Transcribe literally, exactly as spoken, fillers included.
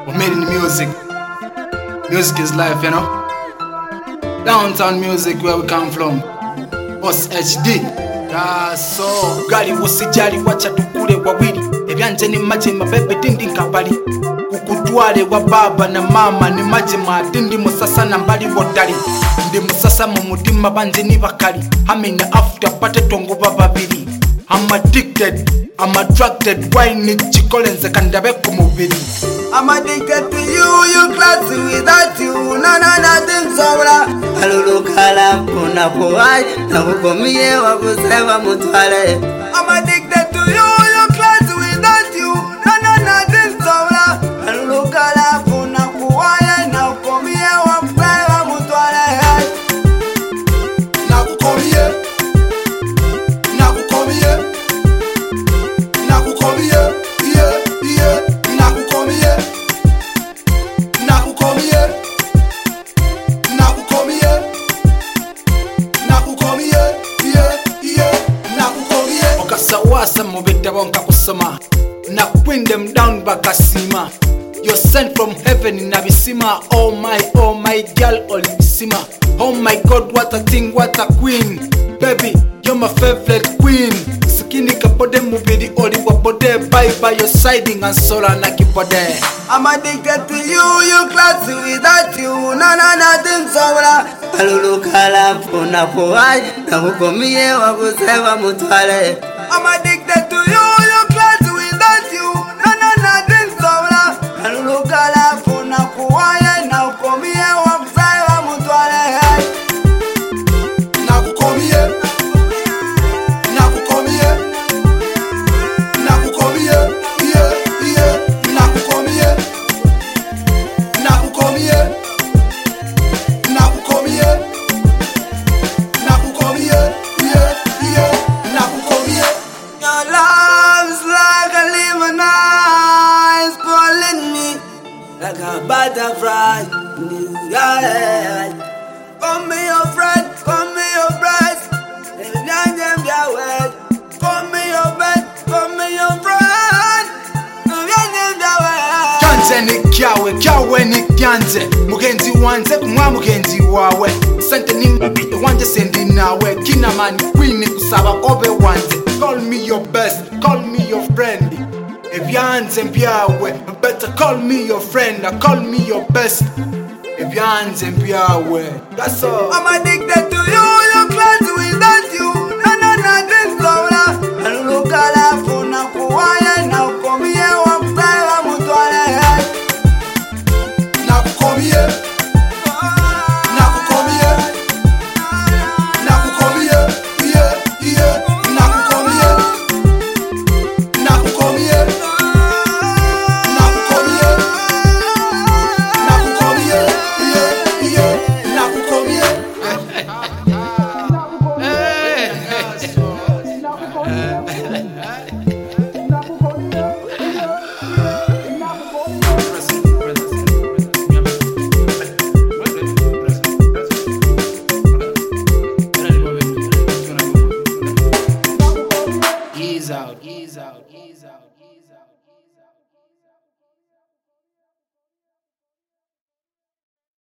We're made in the music. Music is life, you know. Downtown music where we come from. Boss H D. That's so. Gali usijali wacha tukule wawili. Ebyanje ni maji mabebe dindi nkabali. Kukutwale wa baba na mama ni maji madindi musasa na mbali wodali. Ndi musasa mu mutima banje ni bakali. Hamina after pate tongo bababili. I'm addicted, I'm attracted. Why need chikolenze kandabe kumubili? I'm addicted to you, you classy without you. No, no, nothing sobra. Kalulu kala kuna kuwai na kukomie wa kusema mutwale. I'm addicted to you, you classy without you. No, no, nothing sobra. Kalulu kala kuna kuwai na kukomie wa kusema mutwale. Na kukomie, na kukomie, na kukomie, yeah, yeah. Na kukomie, na kukomie, na kukomie, na kukomie, yeah, yeah. Na kukomie. Okasawasa mubita bonka kusoma. Na bring them down bakasima. You're sent from heaven in Abisima. Oh my, oh my girl, Olisima. Oh my God, what a thing, what a queen. Baby, you're my favorite queen. Skinny kapode mubidi oli wapode. Bye by your siding and sola na kipode. I'm addicted to you, you classy without you. No, no, nothing sobra. Kalulu kala kuna kuwai na kukomie wa kusema mutwale. I'm addicted to you, you classy without you. No, no, nothing sobra. Kalulu kala kuna kuwai na kukomie wa kusema mutwale. Na kukomie, na kukomie, na kukomie, yeah, yeah. Na kukomie, na kukomie, na kukomie, na kukomie, yeah, yeah. Na kukomie. Your love's like a lemon ice calling me like a butterfly in the sky. Call me your friend, call me your breast. If none them your way, call me your best, call me your friend. If none them your way. Kyanze ni kyawe, kyawe ni kyanze. Mugenzi wanze kumwa mugenzi wawe. Sente ni mbite wanje sendi nawe. Kina mani queen kusaba obe wanze. Call me your best, call me your friend. Ebyanze mpyawe, better call me your friend. Call me your best. Ebyanze mpyawe. That's all. I'm addicted to you, you classy without